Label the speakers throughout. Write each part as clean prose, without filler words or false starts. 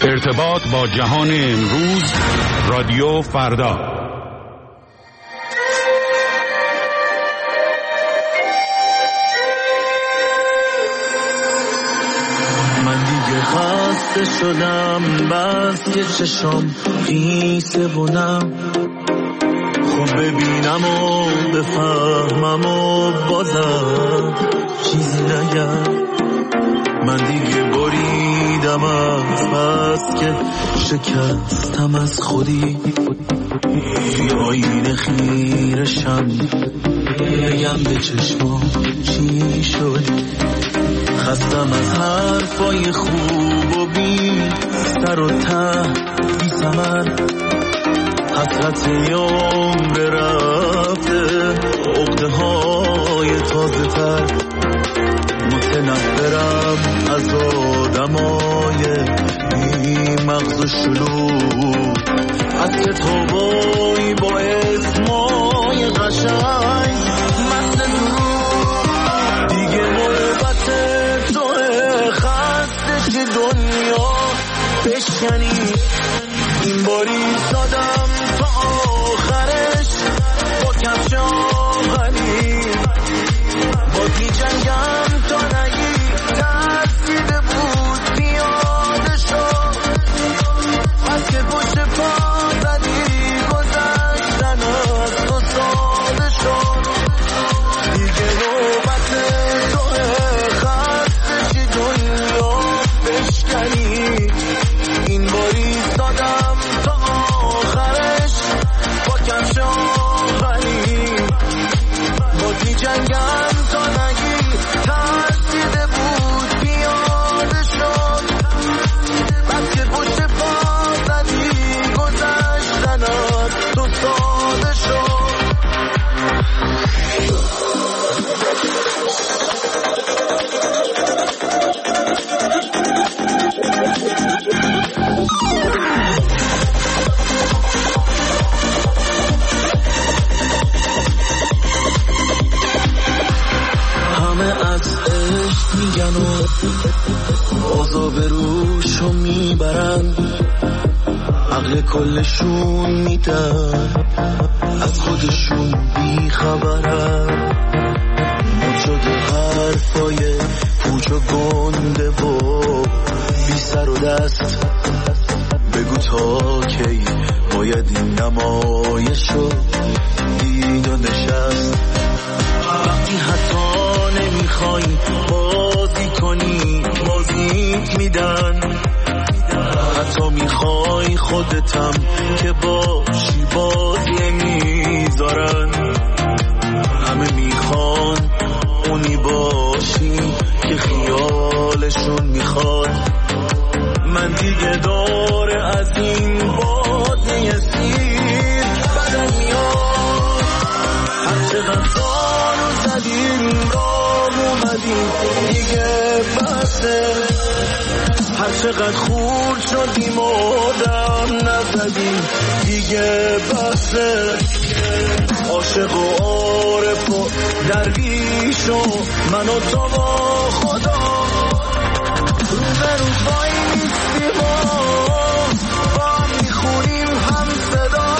Speaker 1: ارتباط با جهان امروز، رادیو فردا.
Speaker 2: من دیگه خسته شدم، بس که چشم قیسه بونم، خوب ببینم و بفهمم و بازم چیزی نگم. من دیگه بریدم از بس که شکستم از خودی، آینه خیرشم بگم به چشمام چی شد. خستم از حرفای خوب و بی سر و ته بی ثمر، حسرت یوم برفته عقده های تازه تر. متنفرم از آدمای بی مغز و شلوغ، از کتابای با اسمای قشنگ مست دروغ. دیگه نوبت توه خسته که دنیا بشکنی، این باری سادم تا آخرش با کفش آهنی. باز می جنگم تا نگی ترسیده بود پیاده شد، از که پشت پا زدی گذشتن از تو ساده شد. دیگه نوبت توه خسته که دنیا بشکنی، این باری سادم تا آخرش با کفش آهنی. باز می جنگم تا نگی ترسیده بود پیاده شد، بس که پشت پا زدی گذشتن از تو ساده شد. همه از عشق میگن و عذاب روشو میبرن، عقل کلشون میدن از خودشون بیخبرن. مد شده حرفای پوچ و گنده و بی سر و دست، بگو تا کی باید این نمایشو دید و نشست. وقتی حتی نمیخوای بازی کنی بازیت میدن، حتی میخوای خودتم که باشی بازی میذارن. همه میخوان اونی باشی که خیالشون میخواد. من دیگه داره از این بادیه سیر بدن میاد. هر چقدر سالو زدیم راه اومدیم دیگه بسه، هر چقدر خورد شدیم و دم نزدیم دیگه بسه. عاشق و عارف و درویش و من و تو با خدا رو به رو بایستیم و با هم میخونیم هم صدا.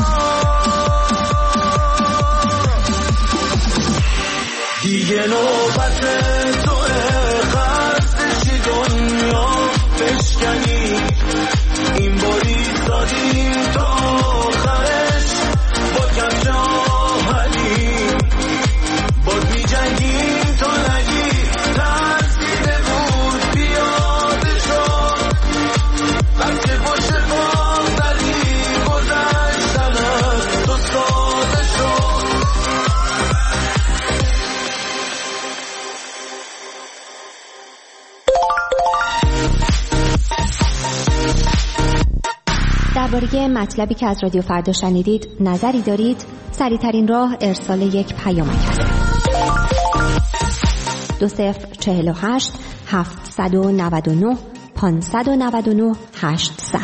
Speaker 2: دیگه نوبت توه خستشی دنیا بشکنی، این باری دادیم تا آخرش با کفش آهنی. باز می جنگیم تا نگی ترسیده بود پیاده شد، بس که پشت پا زدی گذشتن از تو ساده شد.
Speaker 3: درباره مطلبی که از رادیو فردا شنیدید نظری دارید؟ سریع‌ترین راه ارسال یک پیامک است. 2048 799 599 800.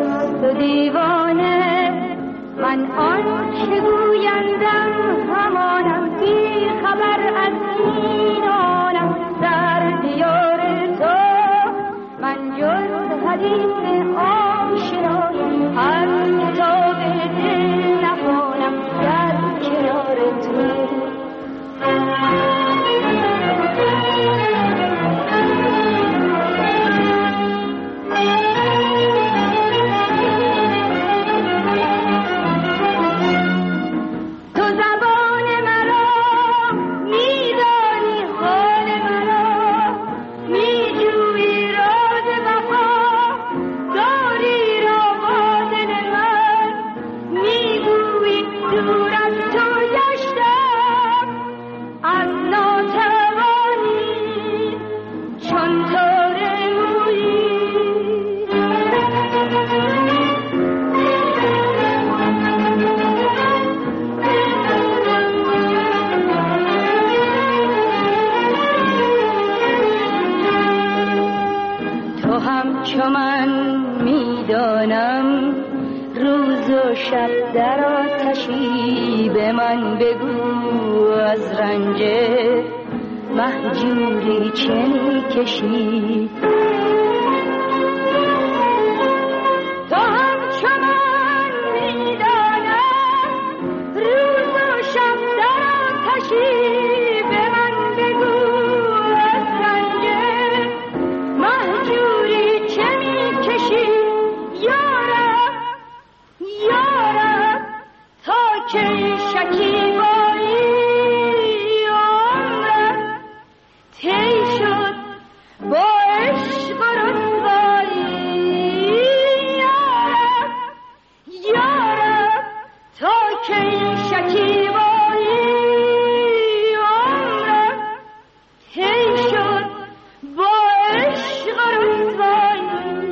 Speaker 4: مست و دیوانه، من آن که گویندم همانم، بی خبر از اینانم. در دیار تو من جز حدیث آشنایی از کتاب دل نخوانم. در کنار تو چو من میدانم روز و شب در آتشی، به من بگو از رنج مهجوری چه میکشی. تو هم چو من میدانم روز و شب در آتشی، به من بگو از رنج مهجوری چه میکشی. یارب یارب تا کی شکیبایی عمرم طی شد با عشق و رسوایی. یارب یارب تا کی شکیبایی عمرم طی شد با عشق و رسوایی.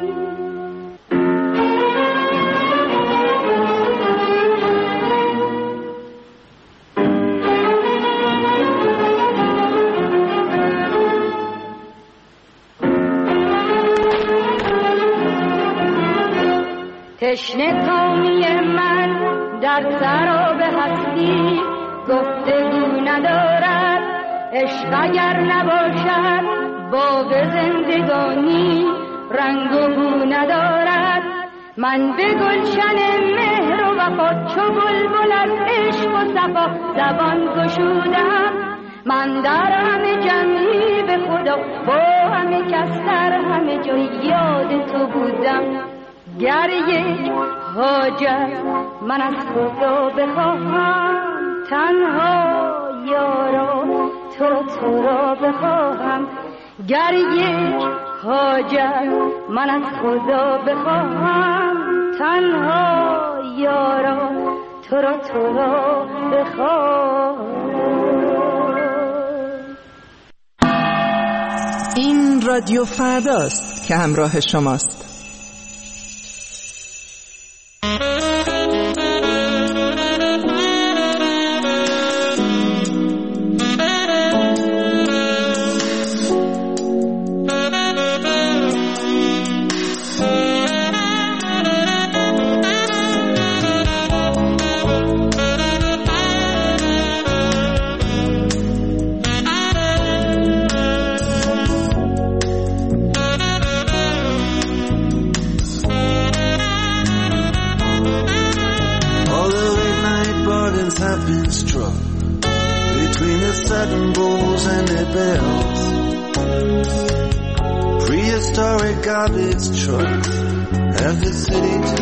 Speaker 4: تشنه کامی من در سراب هستی، گفتگو ندارد عشق اگر نباشد. باغ زندگانی رنگ و بو ندارد. من به گلشن مهر و وفا چو بلبل از عشق و صفا زبان گشودم. من در همه جمعی به خدا با همه کس در همه جای یاد تو بودم. گر یک حاجت من از خدا بخواهم، تنها یارا تو را بخواهم. گر یک حاجت من از خدا بخواهم، تنها یارا تو را بخواهم.
Speaker 5: این رادیو فرداست که همراه شماست.
Speaker 2: Garbage trucks have the city to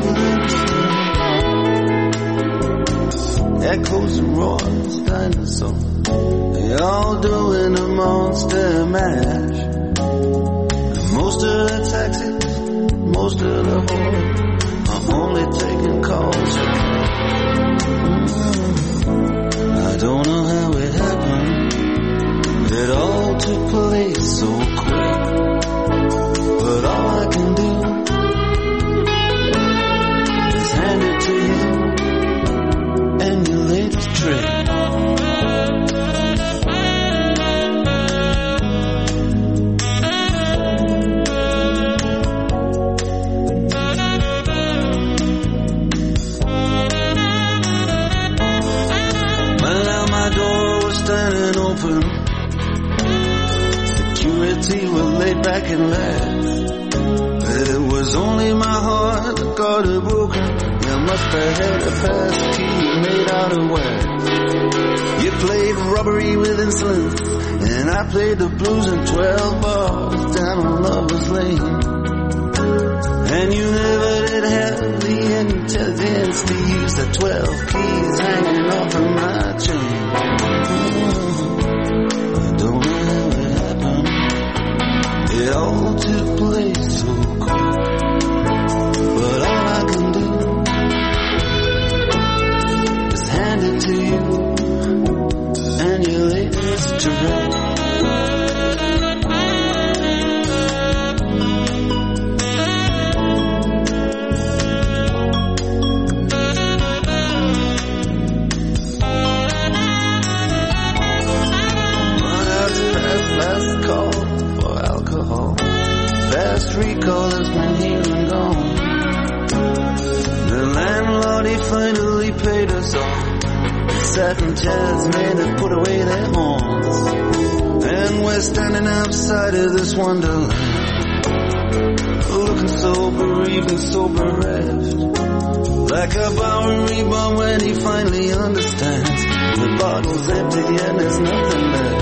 Speaker 2: themselves. Echoes and roars, dinosaurs, they all doing a monster mash. And most of the taxis, most of the whores, I'm only taking calls. I don't know how it happened, but it all took place so quick. But all I can do is hand it to you and your latest trick. second last. It was only my heart that got it broken. You must have had a pass key made out of wax. You played robbery with insolence, and I played the blues in 12 bars down on Lover's Lane. And you never did have the intelligence to use the 12 keys hanging off of my chain. I don't know how it happened. It all took place so quick. But all I can do is hand it to you and your latest trick. Last call for alcohol. Fast recall has been here and gone. The landlord, he finally paid us off. The satin chairs made us put away their horns. And we're standing outside of this wonderland, looking so bereaved and so bereft, like a Bowery bum when he finally understands the bottle's empty and there's nothing left.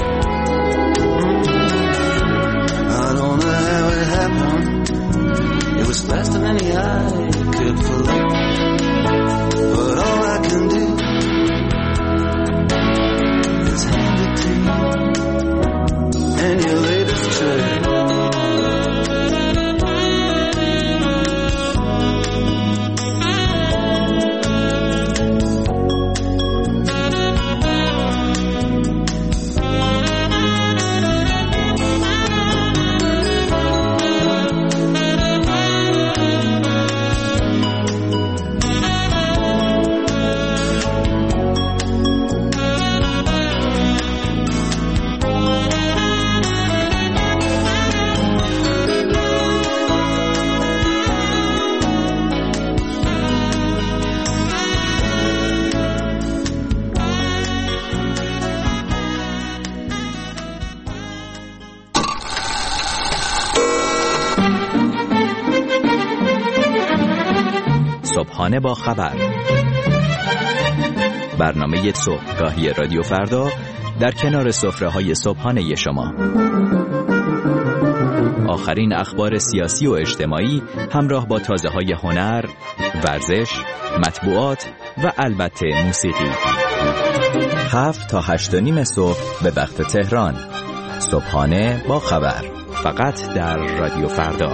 Speaker 2: I don't know how it happened. It was faster than the eye could flick. But all I can do is hand it to you and your latest trick.
Speaker 6: صبحانه با خبر، برنامه صبحگاهی رادیو فردا در کنار سفره‌های صبحانه شما. آخرین اخبار سیاسی و اجتماعی همراه با تازه‌های هنر، ورزش، مطبوعات و البته موسیقی. 7 تا 8:30 صبح به وقت تهران. صبحانه با خبر، فقط در رادیو فردا.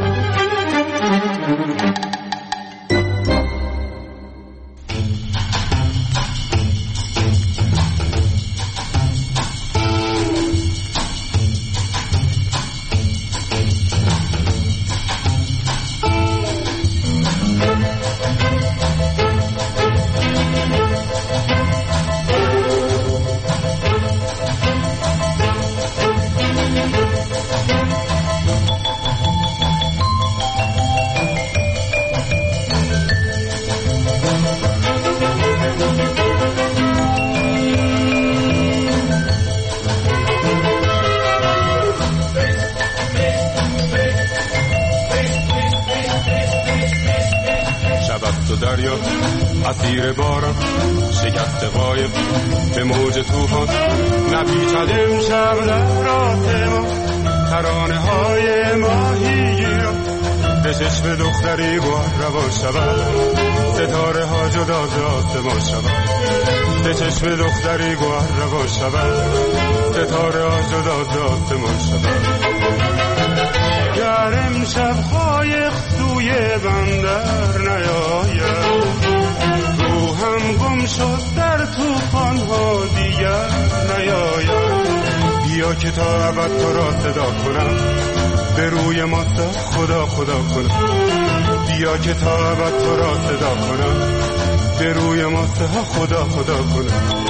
Speaker 7: دریا اسیر باران شکست قایب به موج طوفان نپیچد امشب در راه ما ترانه های ماهیگیران به چشم دختری گوهر روان شود ستاره ها جدا ز آسمان شود به چشم دختری گوهر روان شود ستاره ها جدا ز آسمان شود گر امشب قایق سوی بندر نیاید روحم گم شد در طوفان ها دیگر نیاید بیا که تا ابد تو را صدا کنم به روی ما خدا خدا کنم بیا که تا ابد تو را صدا کنم به روی ما خدا خدا کنم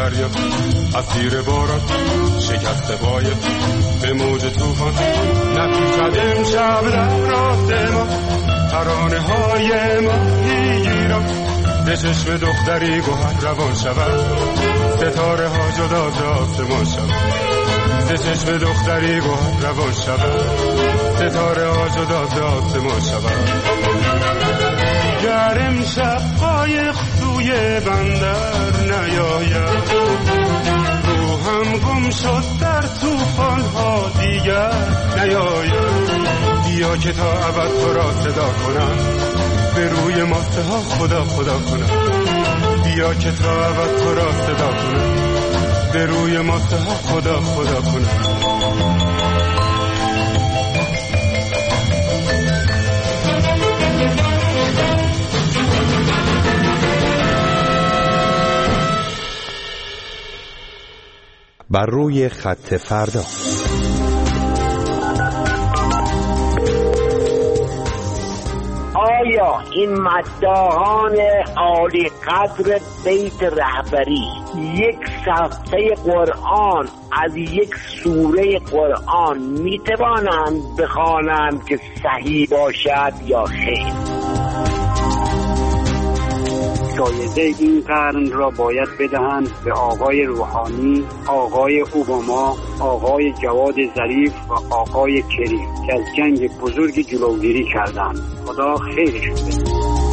Speaker 7: دریا، اسیر باران شکست قایق به موج طوفان، نپیچد امشب در راه ما ترانه های ماهیگیران. به چشم دختری گوهر روان شود، ستاره ها جدا ز آسمان شود. به چشم دختری گوهر روان شود، ستاره ها جدا ز آسمان شود. گر امشب قایق سوی بندر نیاید، روحم گم شد در طوفان ها دیگر نیاید. بیا که تا ابد تو را صدا کنم، به روی ماسته ها خدا خدا کنم. بیا که تا ابد تو را صدا کنم، به روی ماسته ها خدا خدا کنم.
Speaker 1: بر روی خط فردا.
Speaker 8: آیا این مداحان عالی قدر بیت رهبری یک صفحه قرآن از یک سوره قرآن میتوانند بخوانند که صحیح باشد یا خیر؟
Speaker 9: جایزه این قرن را باید بدهند به آقای روحانی، آقای اوباما، آقای جواد ظریف و آقای کریم که از جنگ بزرگ جلوگیری کردند. خدا خیرشون بده.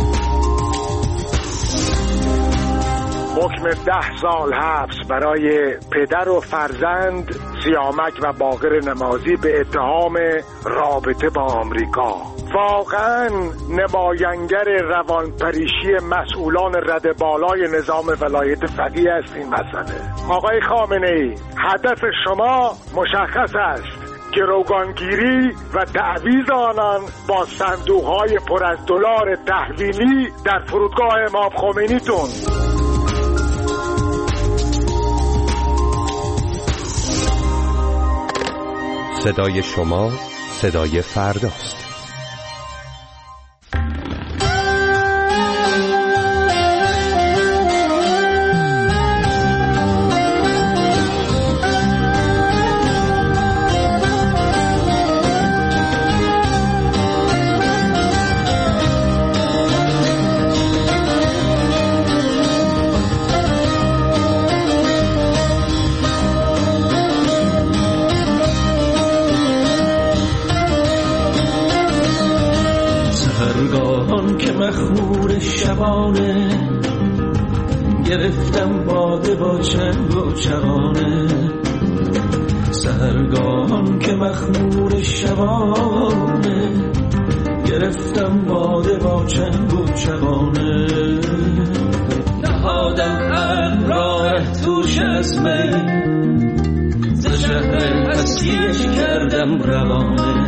Speaker 10: حکم 10 سال حبس برای پدر و فرزند سیامک و باقر نمازی به اتهام رابطه با آمریکا. واقعا نماینگر روانپریشی مسئولان رده بالای نظام ولایت فقیه است این مسئله. آقای خامنه‌ای، هدف شما مشخص است، گروگانگیری و تعویض آنان با صندوق‌های پر از دلار تحویلی در فرودگاه امام خمینیتون.
Speaker 1: صدای شما صدای فرداست.
Speaker 11: مخمور شبانه گرفتم باده با چنگ و چغانه. سحرگاهان که مخمور شبانه گرفتم باده با چنگ و چغانه. نهادم راه توش از می ز شهر هستیش کردم روانه.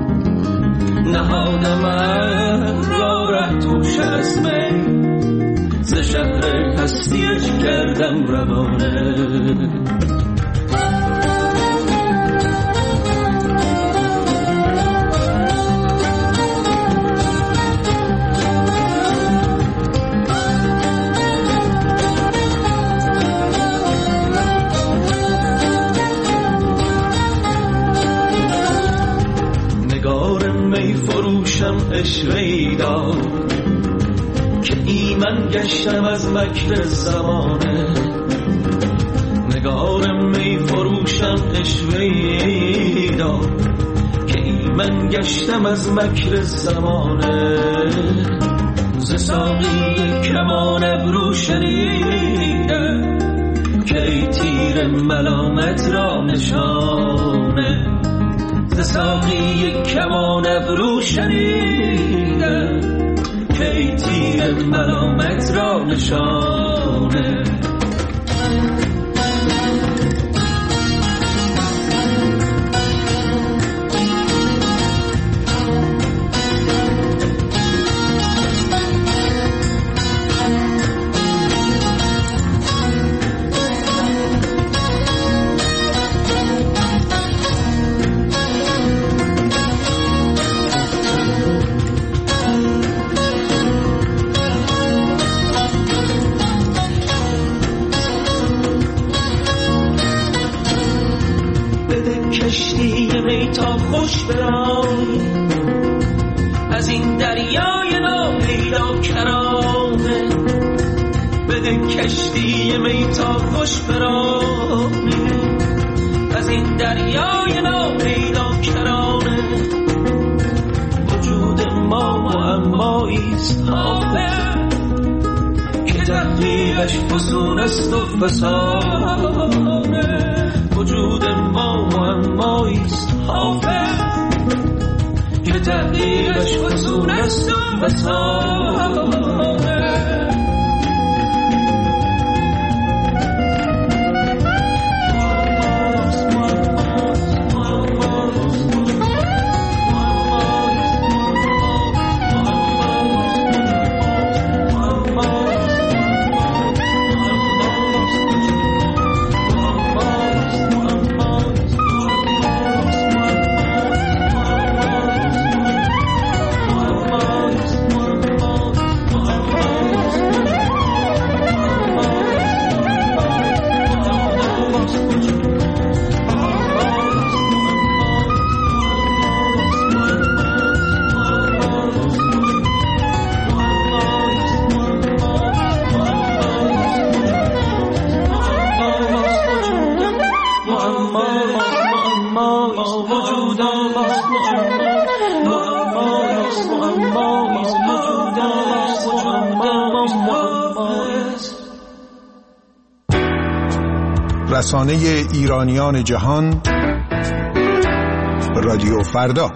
Speaker 11: نهادم راه توش از می ز شهر هستیش کردم روانه. اشوه‌ای داد که ایمن گشتم از مکر زمانه. نگارم می فروشم اشوه‌ای داد که ایمن گشتم از مکر زمانه. ز ساقی کمان ابرو شنیدم که ای تیر ملامت را نشانه. ز ساقی کمان ابرو شنیدم که ای تیر ملامت را نشانه. کشتی میتا خوش برانی، از این دریای ناپیدا کرانه. بده کشتی میتا خوش برانی، از این دریای ناپیدا کرانه. وجود ما معماییست حافظ، که تحقیقش فسون است و فسانه. وجود ما معماییست حافظ، که تحقیقش فسون است و فسانه.
Speaker 12: رسانه ایرانیان جهان، رادیو فردا.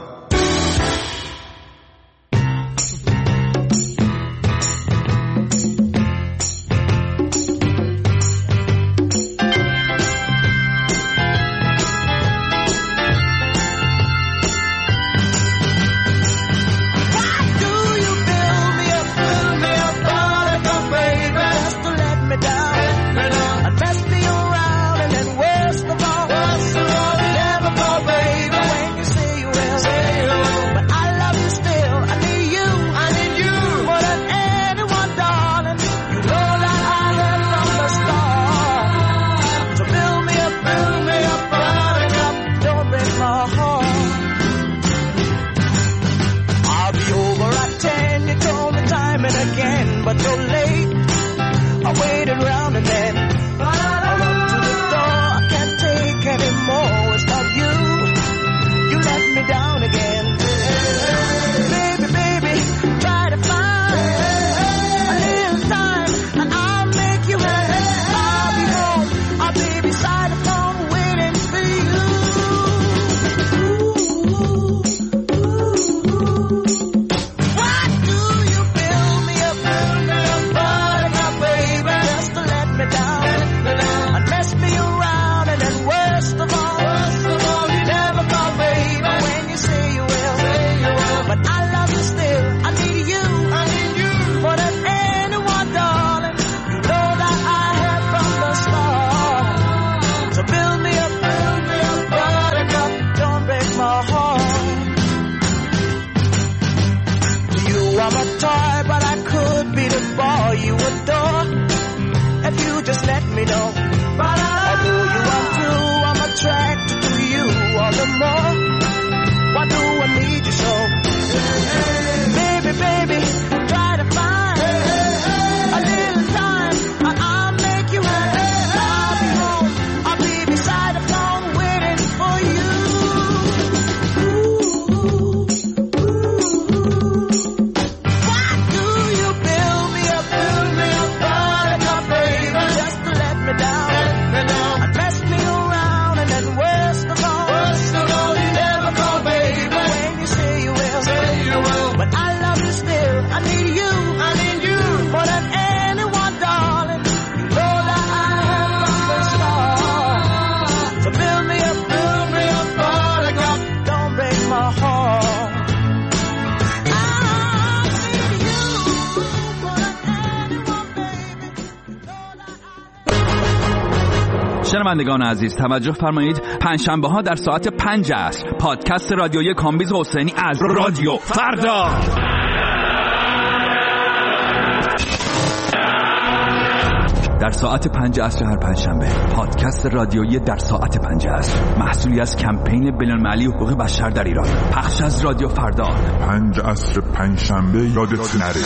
Speaker 13: شنوندگان عزیز توجه فرمایید، پنجشنبه ها در ساعت 5 عصر پادکست رادیویی کامبیز حسینی از رادیو فردا. در ساعت 5 عصر هر پنجشنبه. پادکست رادیویی در ساعت 5 عصر، محصولی از کمپین بین‌المللی حقوق بشر در ایران. پخش از رادیو فردا.
Speaker 14: 5 عصر پنجشنبه یادت نره.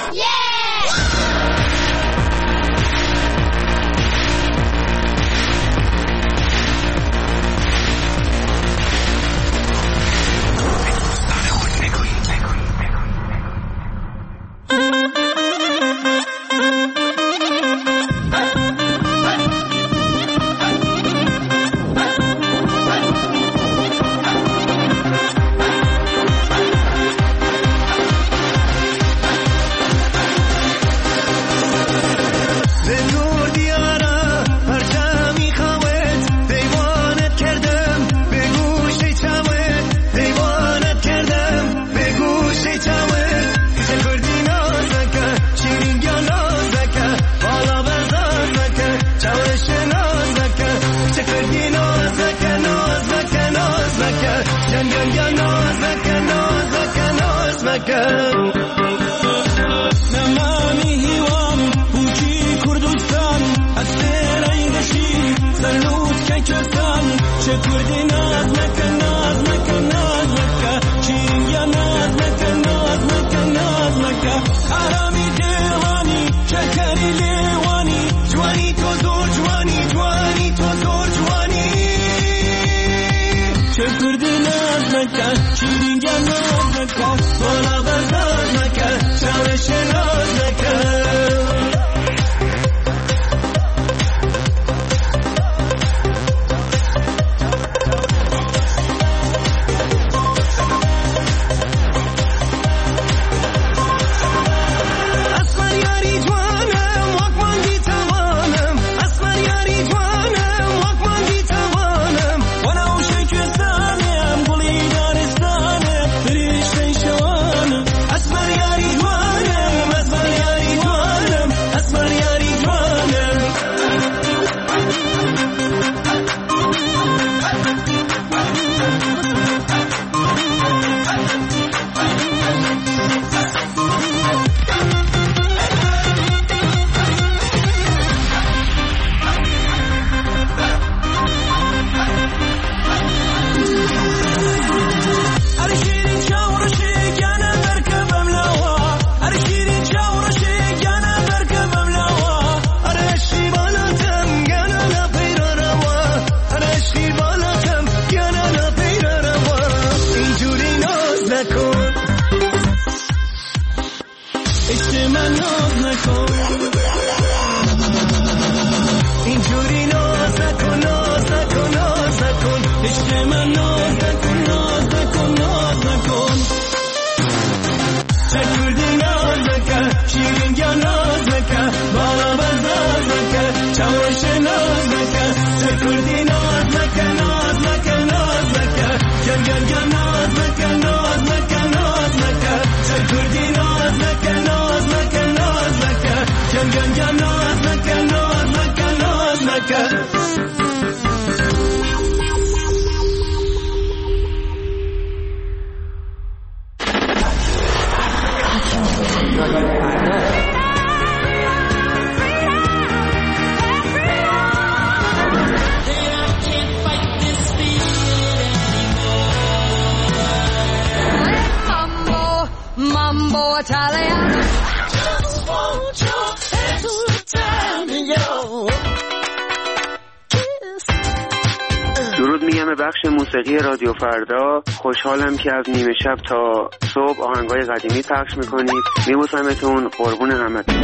Speaker 9: درود میگم به بخش موسیقی رادیو فردا. خوشحالم که از نیمه شب تا صبح آهنگای قدیمی پخش میکنید. میبوسمتون، قربون همتون.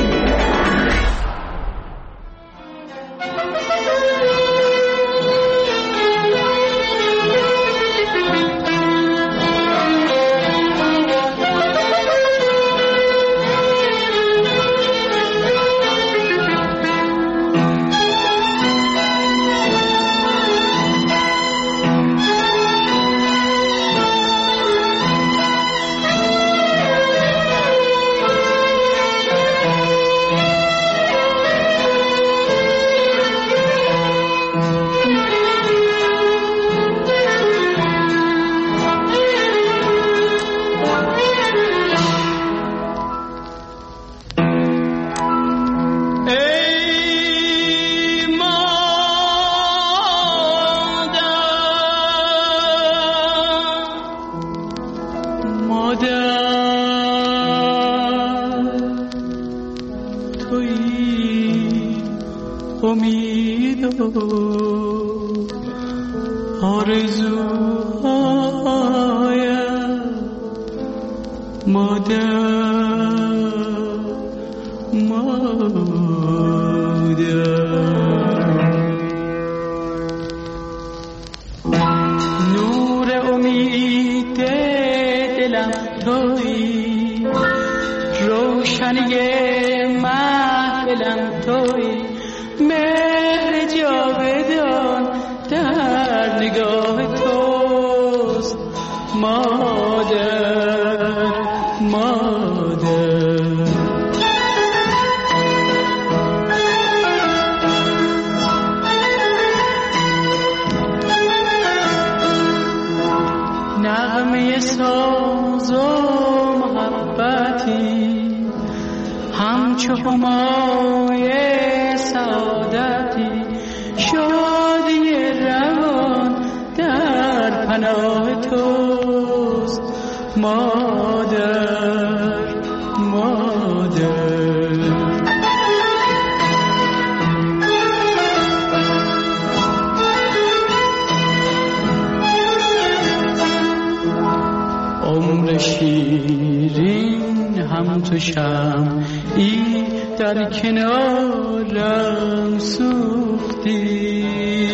Speaker 11: آرزوهایم نور امید دلم تویی، روشنی محفلم تویی، مهر جاودان در نگاه توست مادر مادر. نغمه ساز و محبتی همچو همای سعادتی، شادی روان در پناه توست مادر مادر. عمر شیرین هم تو شمعی در کنارم سوختی،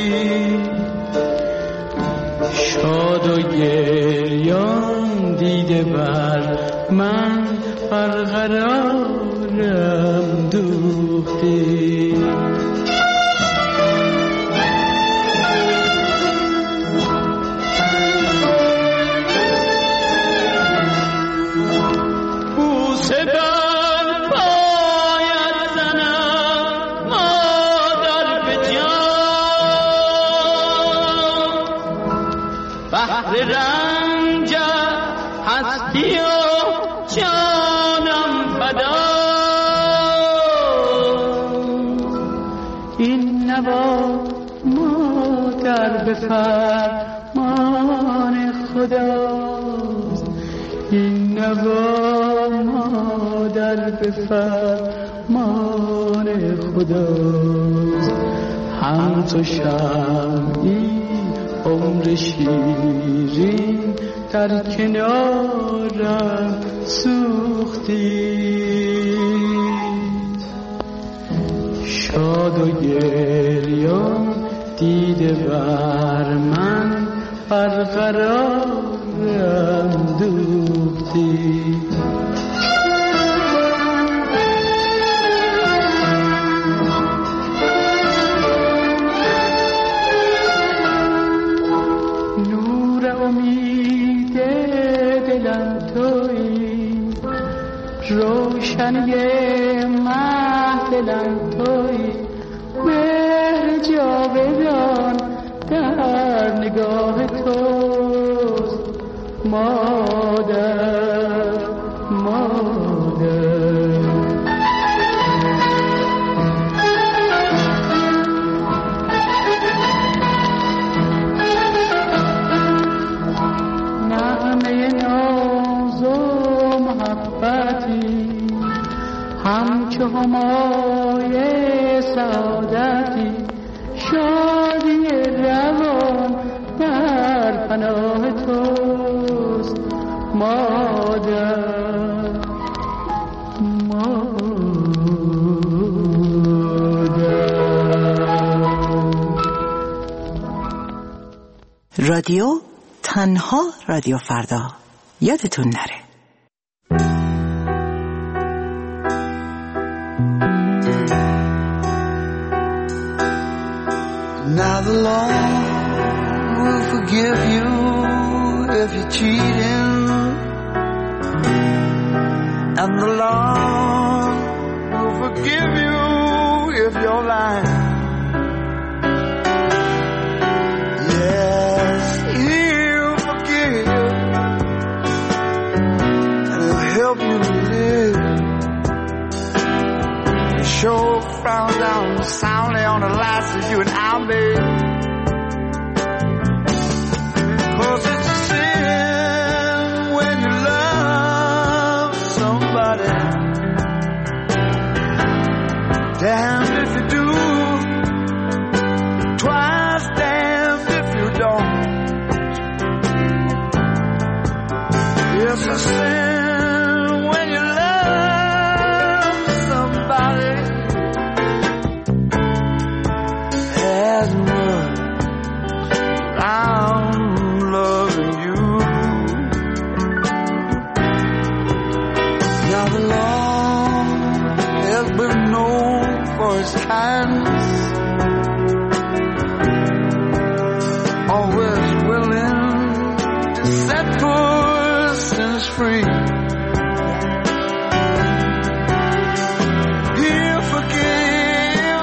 Speaker 11: شاد و گریان دیده بر من برقرارم دوختی. رنج هستی و جانم فدا، این نوا مادر به فرمان خداست، این نوا مادر به فرمان خداست. هم تو شمعی عمر شیرین در کنارم سوختی، شاد و گریان دیده بر من برقرارم دوختی. روشنی محفلم تویی، مهر جاودان در نگاه توست مادر مادر. نغمه ناز و محبتی همچو همای سعادتی، شادی روان در پناه توست مادر مادر.
Speaker 5: رادیو تنها رادیو فردا، یادتون نره.
Speaker 2: Now the law will forgive you if you're cheating, and the law will forgive you if you're lying. Yes, he'll forgive, and he'll help you to live. The show frown down soundly on the lights of you and I'll be. 'Cause it's a sin when you love somebody. Damned if you do, It's a sin when you love somebody as much as I'm loving you. Now the Lord has been known for his kindness, always willing to set persons free. He'll forgive,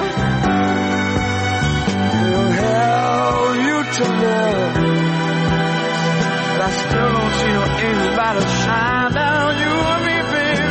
Speaker 2: he'll help you to love, but I still don't see no anybody shine down you or me, baby.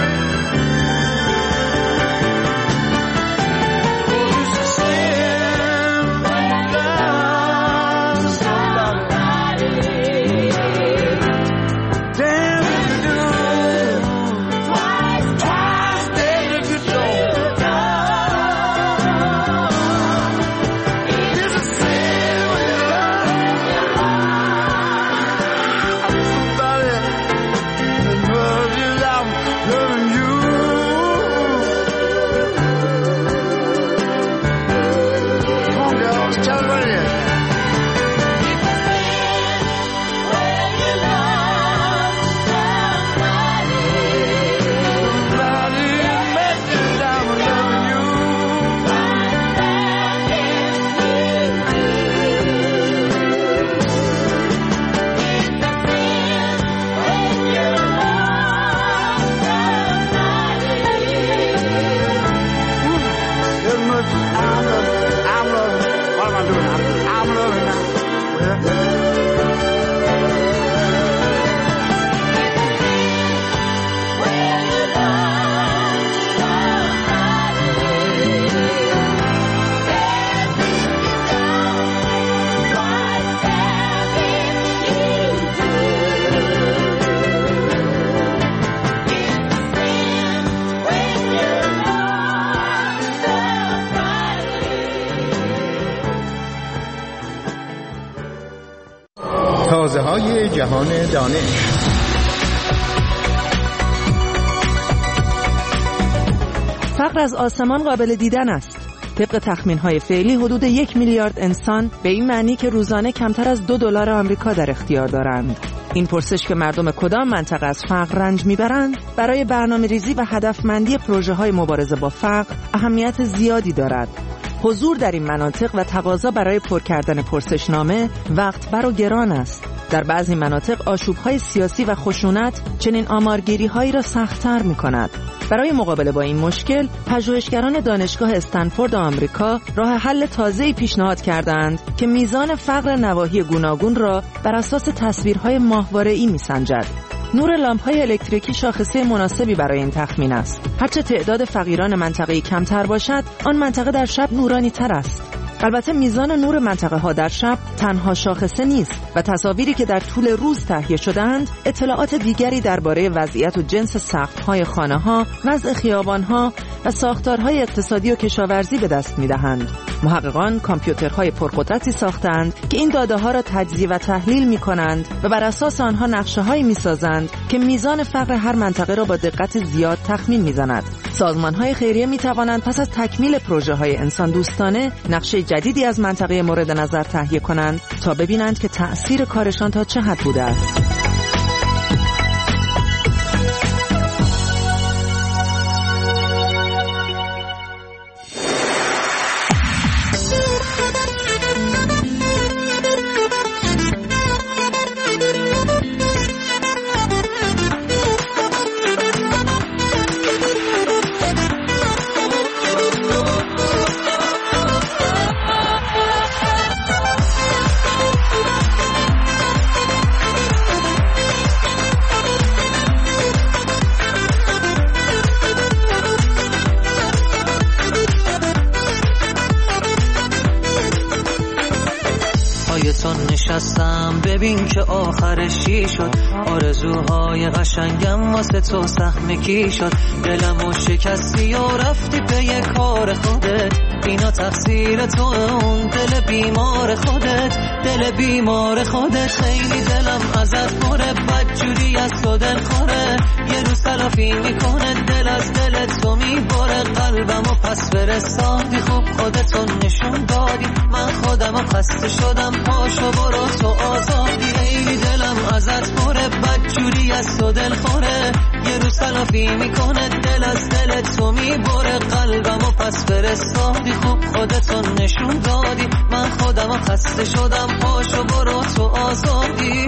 Speaker 12: تازه‌های جهان دانش.
Speaker 5: فقر از آسمان قابل دیدن است. طبق تخمین‌های فعلی حدود 1 میلیارد انسان به این معنی که روزانه کمتر از $2 آمریکا در اختیار دارند. این پرسش که مردم کدام منطقه از فقر رنج میبرند برای برنامه‌ریزی و هدفمندی پروژه‌های مبارزه با فقر اهمیت زیادی دارد. حضور در این مناطق و تقاضا برای پر کردن پرسشنامه وقت بر و گران است. در بعضی مناطق آشوب‌های سیاسی و خشونت چنین آمارگیری‌هایی را سخت‌تر می‌کند. برای مقابله با این مشکل، پژوهشگران دانشگاه استنفورد آمریکا راه حل تازه‌ای پیشنهاد کردند که میزان فقر نواحی گوناگون را بر اساس تصویرهای ماهواره‌ای می‌سنجد. نور لامپ‌های الکتریکی شاخصه مناسبی برای این تخمین است. هرچه تعداد فقیران منطقه‌ای کمتر باشد، آن منطقه در شب نورانی‌تر است. البته میزان نور منطقه‌ها در شب تنها شاخصه نیست و تصاویری که در طول روز تهیه شده‌اند اطلاعات دیگری درباره وضعیت و جنس سقف‌های خانه‌ها، وضع خیابان‌ها و ساختارهای اقتصادی و کشاورزی به دست می‌دهند. محققان کامپیوترهای پرقدرتی ساختند که این داده‌ها را تجزیه و تحلیل می‌کنند و بر اساس آنها نقشه‌هایی می‌سازند که میزان فقر هر منطقه را با دقت زیاد تخمین می‌زند. سازمان‌های خیریه می‌توانند پس از تکمیل پروژه‌های انسان دوستانه نقشه جدیدی از منطقه مورد نظر تهیه کنند تا ببینند که تأثیر کارشان تا چه حد بوده است.
Speaker 15: نشستم ببین که آخرش چی شد، آرزوهای قشنگم واسه تو سهم کی شد، دلمو شکستی و رفتی به یه کار خودت، اینا تقصیر تو، اون دل بیمار خودت، دل بیمار خودت. خیلی دلم دلم ازت پره، بدجوری از تو دل خوره، یه روز تلافی میکنه دل از دل تو میبره، قلبمو پس فرستادی خوب خودتو نشون دادی، من خودمو خسته شدم پاشو برو تو آزادی، خیلی دلم ازت پره، بدجوری از تو دل خوره، یه روز تلافی میکنه دل از دل تو میبره، قلبمو پس فرستادی خوب خودتو نشون دادی، من خودمو خسته شدم پاشو برو تو آزادی.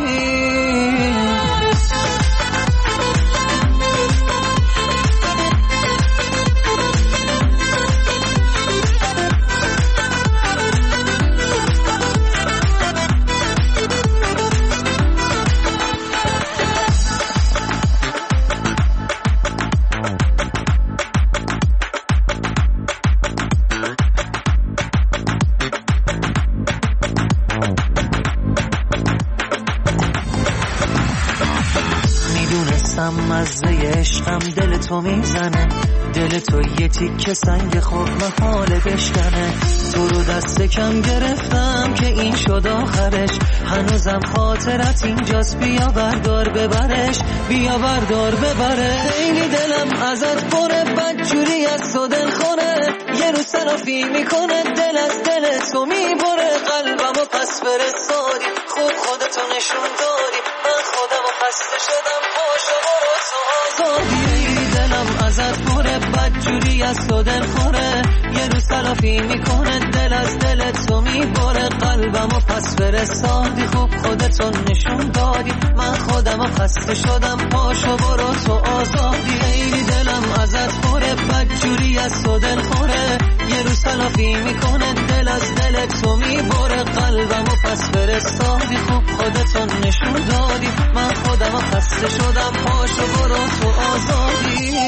Speaker 15: مزه عشقم دل تو میزنه، دل تو یه تیکه سنگ خوب محاله بشکنه، تو رو دست کم گرفتم که این شد آخرش، هنوزم خاطرت اینجاست، بیا بردار ببرش، بیا بردار ببره، خیلی دلم ازت پره، بدجوری از تو دل خونه، یه روز تلافی میکنه دل از دل تو میبره، قلبمو پس فرستادی خوب خودتو نشون دادی، من خودمو خسته شدم پاشو برو تو آزادی، دلم ازت پره، بدجوری از تو دل خوره، یه روز تلافی میکنه دل از دل تو میبره، قلبمو پس فرستادی خوب خودتو نشون دادی، من خودمو خسته شدم پاشو برو تو آزادی، خیلی دلم ازت پره، بدجوری از تو دل خوره، یه روز تلافی میکنه دل از دل تو میبره، قلبمو پس فرستادی خوب خودتو نشون دادی، من خودمو خسته شدم پاشو برو تو آزادی.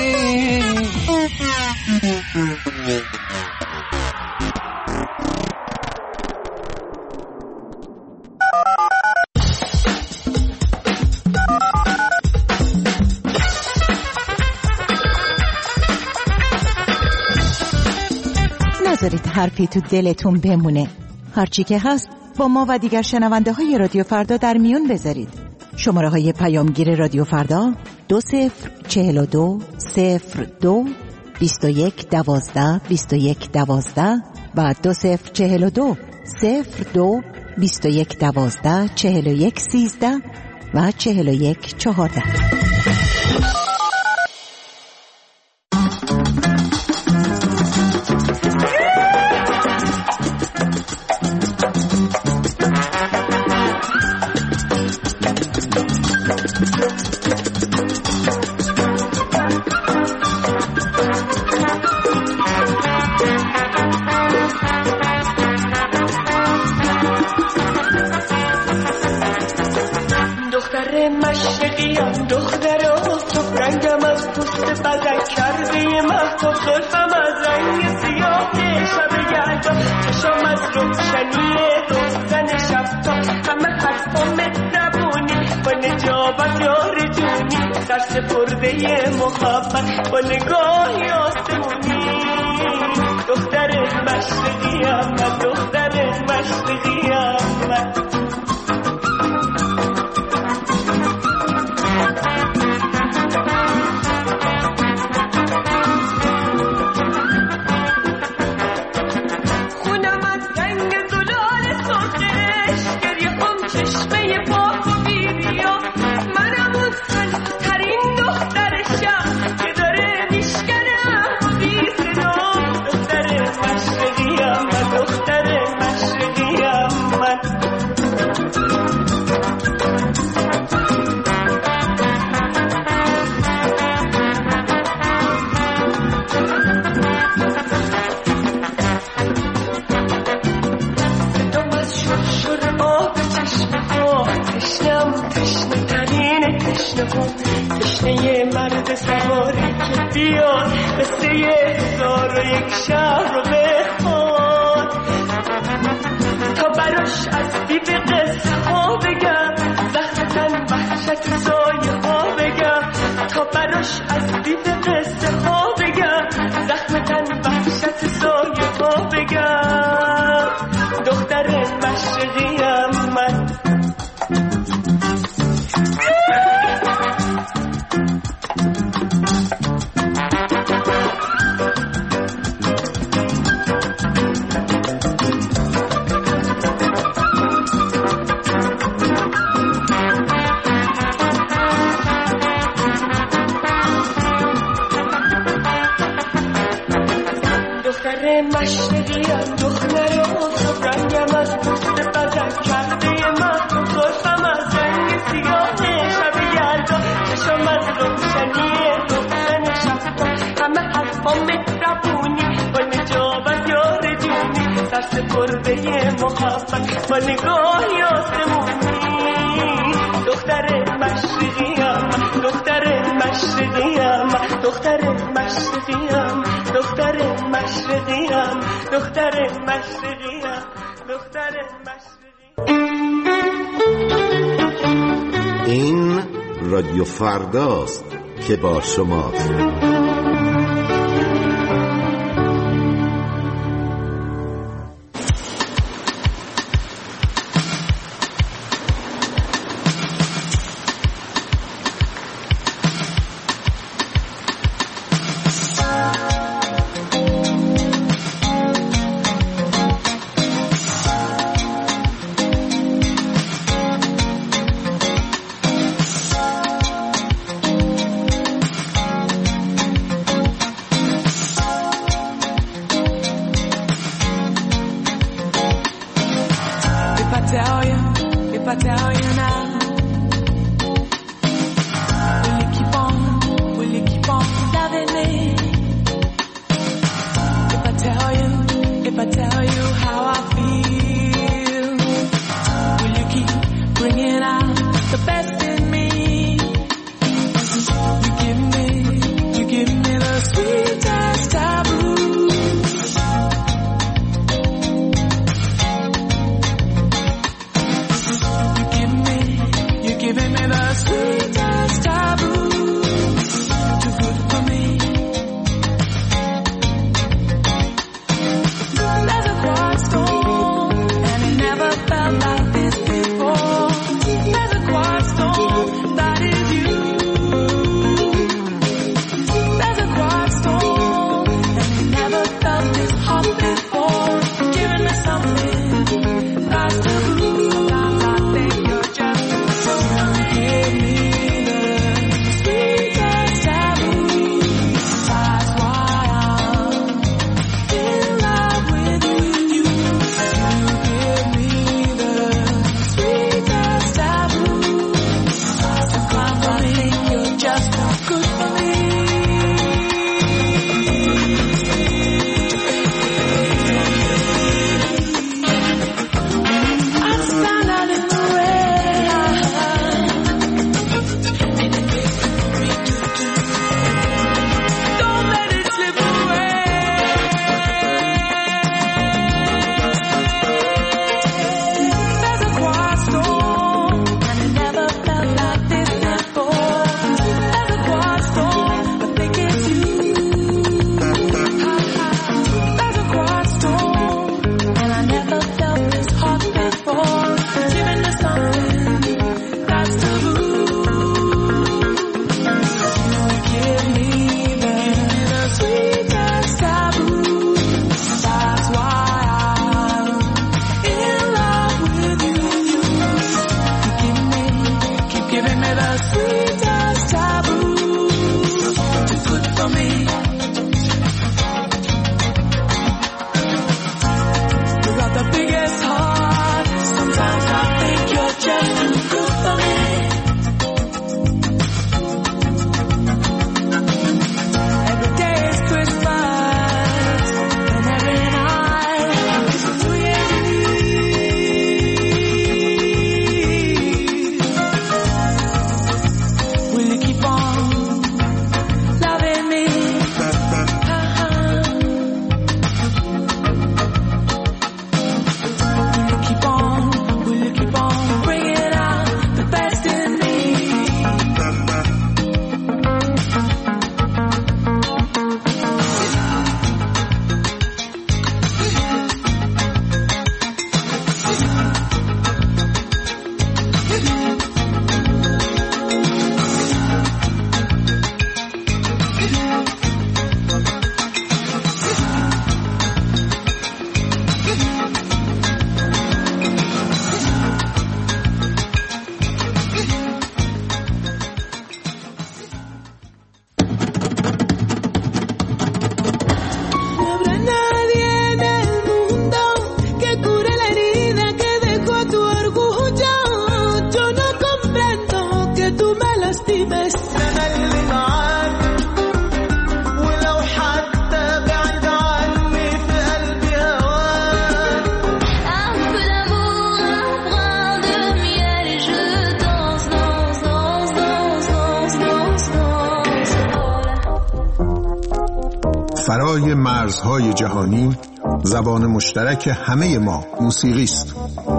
Speaker 16: نذارید حرفی تو دلتون بمونه، هرچی که هست با ما و دیگر شنونده های رادیو فردا در میون بذارید. شماره های پیامگیر رادیو فردا 2042 02 21 12 21 12 و 2042 02 21 12 41 13 و 41 14.
Speaker 17: سپرده محبت با نگاهی آسمونی، دختر مشرقیم من، دختر مشرقیم من. خونم از رنگ زلال سرخش، گریه هم چشمه پاک و بیریا، منم اون ترین دختر شب که داره میشکنم بی صدا، دختر مشرقیم من، دختر مشرقیم من. تشنه مرد سواری که بیاد قصه 1001 شب رو بخواد، تا براش از دیو قصه ها بگم، زخم تن وحشت سایه ها بگم، تا براش از دیو قصه ها بگم، زخم تن وحشت سایه ها بگم، دختر مشرقیم من. قصه محبت با نگاهی آسمونی. دختر مشرقیم، دختر مشرقیم، دختر مشرقیم، دختر مشرقیم، دختر مشرقیم، دختر مشرقیم.
Speaker 18: این رادیو فرداست که با شماست.
Speaker 19: برای مرزهای جهانی زبان مشترک همه ما موسیقی است.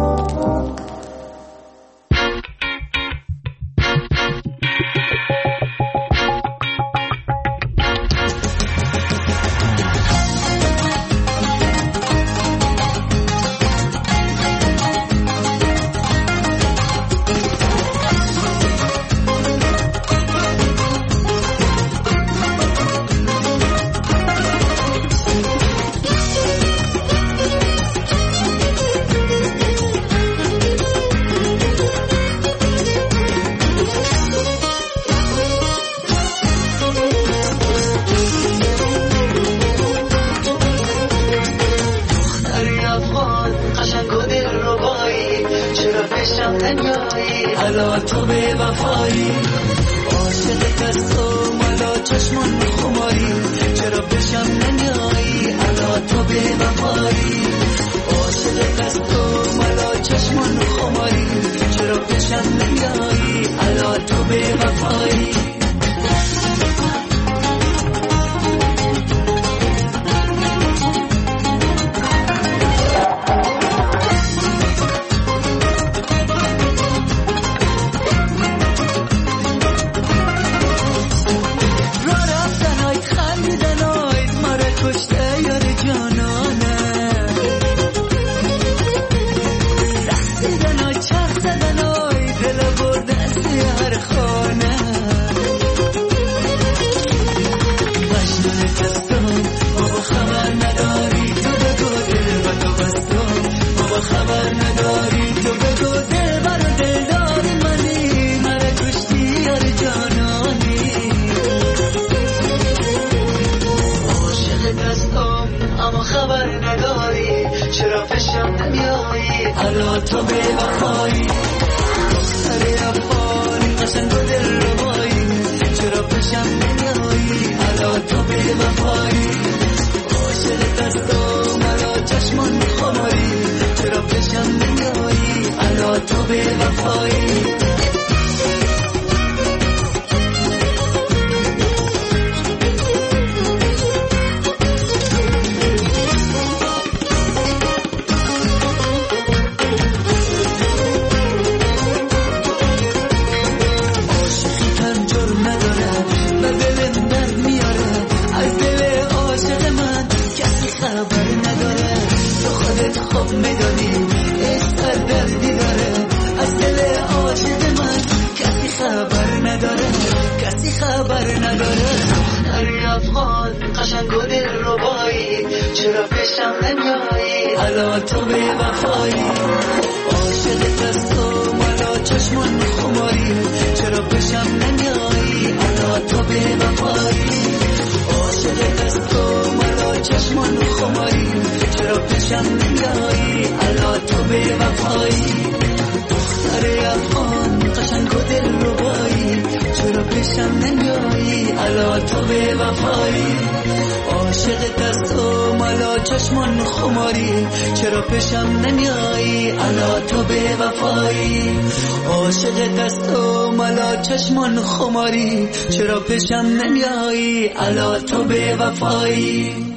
Speaker 15: چشمان خماری چرا پیشم نمیایی الا تو به وفایی